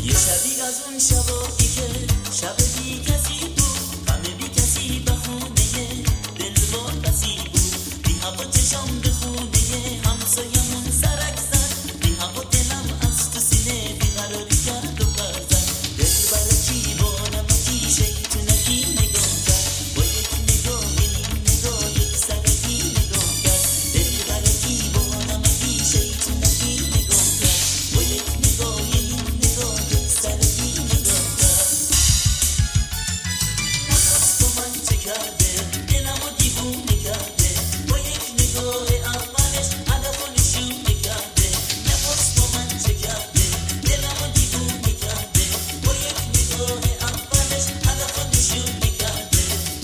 شبی از اون شبایی که شب بی کسی بود، غم بی کسی بهونه دلوار بسی بود، بی هوا چشام به خونه همسایمون سرک زد، بی هوا دلم از تو سینه بیقراری کرد و برزد، دل برا کی با نمکی شیطونکی نگاه کرد، با یک نگاه این نگاه یک سگکی نگاه کرد، دل برا کی با نمکی شیطونکی نگاه کرد، با یک نگاه این نگاه یک سگکی نگاه کرد. نخواست با من چه کرده دلمو دیوونه کرده، با یک نگاه اولش هدفو نشونه کرده، نخواست با من چه کرده دلمو دیوونه کرده، با یک نگاه اولش هدفو نشونه کرده.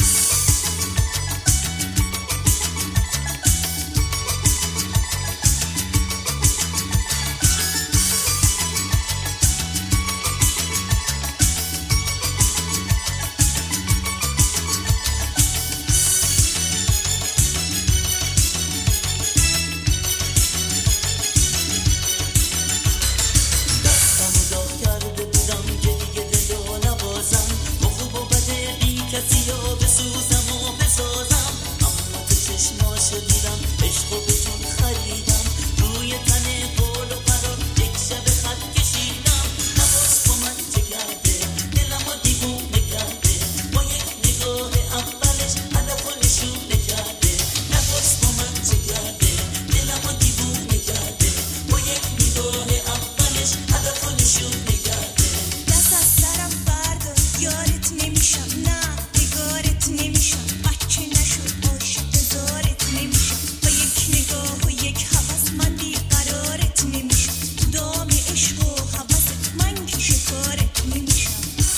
دستمو داغ کرده بودم که دیگه دلو نبازم، با خوب و بد بی کسی ها بسوزم و بسازم، اما تو چشماشو دیدم عشق و بهتون خریدم، روی تن بال و قرار یک شب خط کشیدم. نخواست با من چه کرده دلمو دیوونه کرده، با یک نگاه اولش هدفو نشونه کرده، نخواست با من چه کرده دلمو دیوونه کرده، با یک نگاه اولش هدفو نشونه کرده. دست از سرم بردار یارت نمیشم، نه نگارت نمیشم، بچه نشد عاشق دارت نمیشم، با یک نگاه و یک هوس من بیقرارت نمیشم، تو دام عشق و هوست من که شکارت نمیشم.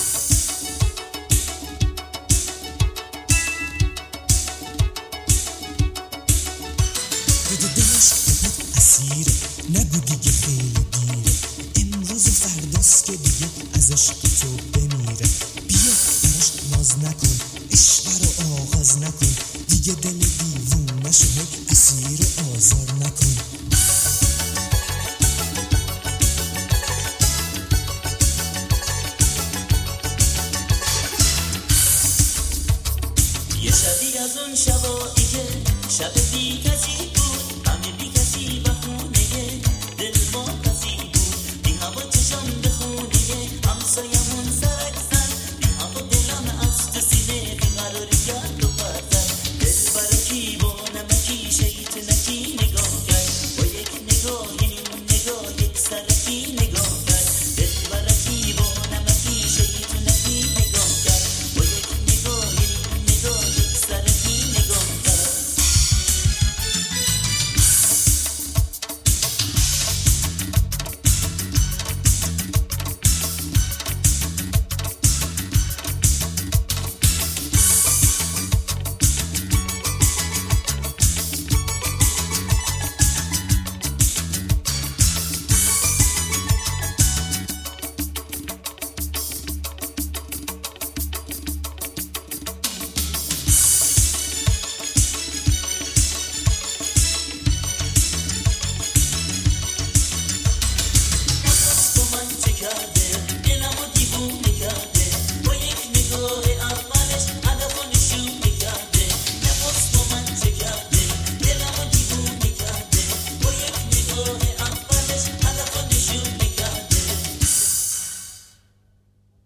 بده دلش بود اسیره، نگو دیگه خیلی دیره، امروز و فرداست که دیگه از عشق تو بمیره، بیا براش ناز نکن عشق رو آغاز نکن، دیگه دل دیوونه شو اسیر آزار